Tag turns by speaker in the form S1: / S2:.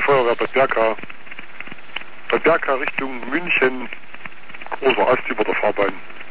S1: Feuerwehr Bad Berka. Bad Berka Richtung München, großer Ast über der Fahrbahn.